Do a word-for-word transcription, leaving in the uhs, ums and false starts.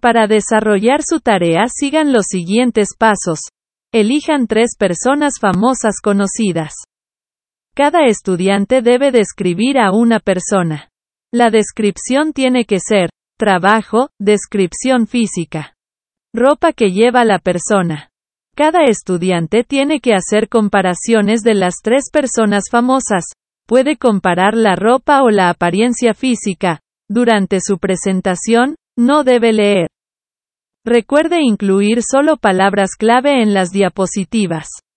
Para desarrollar su tarea sigan los siguientes pasos. Elijan tres personas famosas conocidas. Cada estudiante debe describir a una persona. La descripción tiene que ser: trabajo, descripción física, ropa que lleva la persona. Cada estudiante tiene que hacer comparaciones de las tres personas famosas. Puede comparar la ropa o la apariencia física. Durante su presentación, no debe leer. Recuerde incluir solo palabras clave en las diapositivas.